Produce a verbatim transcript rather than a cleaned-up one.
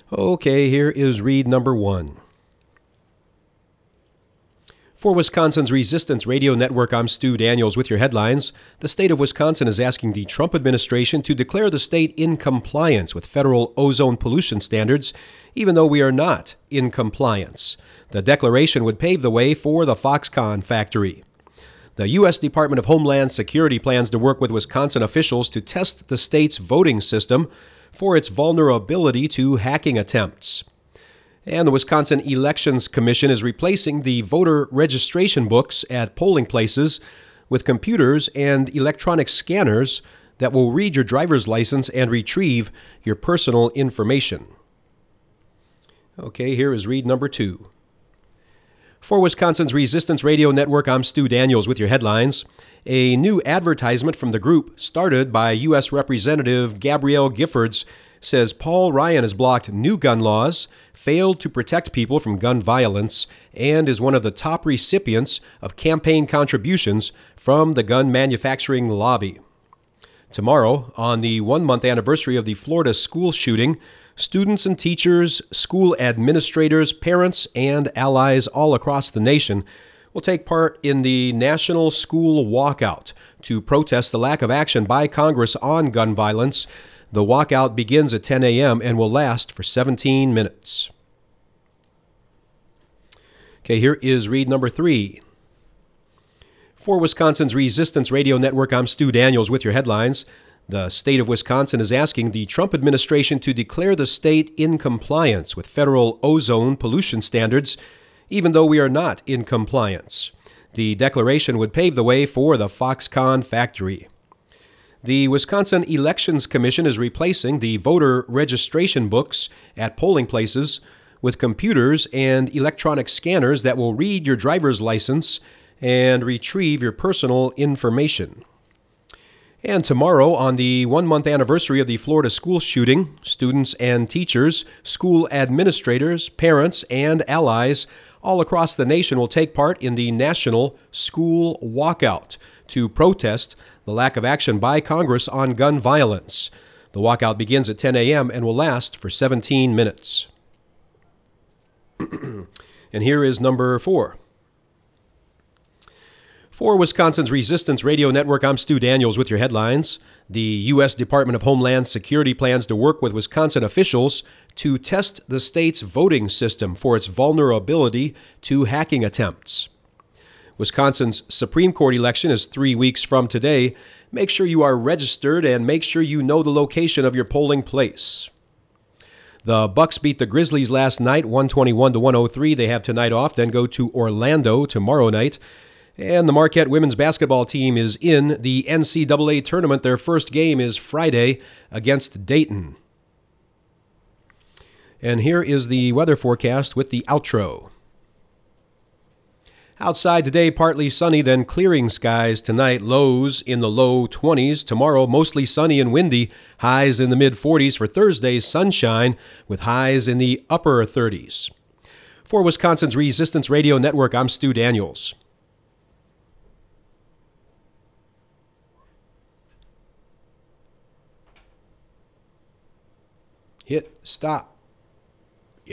Okay, here is read number one. For Wisconsin's Resistance Radio Network, I'm Stu Daniels with your headlines. The state of Wisconsin is asking the Trump administration to declare the state in compliance with federal ozone pollution standards, even though we are not in compliance. The declaration would pave the way for the Foxconn factory. The U S Department of Homeland Security plans to work with Wisconsin officials to test the state's voting system for its vulnerability to hacking attempts. And the Wisconsin Elections Commission is replacing the voter registration books at polling places with computers and electronic scanners that will read your driver's license and retrieve your personal information. Okay, here is read number two. For Wisconsin's Resistance Radio Network, I'm Stu Daniels with your headlines. A new advertisement from the group, started by U S Representative Gabrielle Giffords, says Paul Ryan has blocked new gun laws, failed to protect people from gun violence, and is one of the top recipients of campaign contributions from the gun manufacturing lobby. Tomorrow, on the one-month anniversary of the Florida school shooting, students and teachers, school administrators, parents, and allies all across the nation will take part in the National School Walkout to protest the lack of action by Congress on gun violence. The walkout begins at ten a.m. and will last for seventeen minutes. Okay, here is read number three. For Wisconsin's Resistance Radio Network, I'm Stu Daniels with your headlines. The state of Wisconsin is asking the Trump administration to declare the state in compliance with federal ozone pollution standards, even though we are not in compliance. The declaration would pave the way for the Foxconn factory. The Wisconsin Elections Commission is replacing the voter registration books at polling places with computers and electronic scanners that will read your driver's license and retrieve your personal information. And tomorrow, on the one-month anniversary of the Florida school shooting, students and teachers, school administrators, parents, and allies all across the nation will take part in the National School Walkout to protest the lack of action by Congress on gun violence. The walkout begins at ten a.m. and will last for seventeen minutes. And here is number four. For Wisconsin's Resistance Radio Network, I'm Stu Daniels with your headlines. The U S Department of Homeland Security plans to work with Wisconsin officials to test the state's voting system for its vulnerability to hacking attempts. Wisconsin's Supreme Court election is three weeks from today. Make sure you are registered and make sure you know the location of your polling place. The Bucks beat the Grizzlies last night, one twenty-one to one oh three. They have tonight off, then go to Orlando tomorrow night. And the Marquette women's basketball team is in the N C double A tournament. Their first game is Friday against Dayton. And here is the weather forecast with the outro. Outside today, partly sunny, then clearing skies tonight. Lows in the low twenties. Tomorrow, mostly sunny and windy. Highs in the mid forties. For Thursday, sunshine with highs in the upper thirties. For Wisconsin's Resistance Radio Network, I'm Stu Daniels. Hit stop.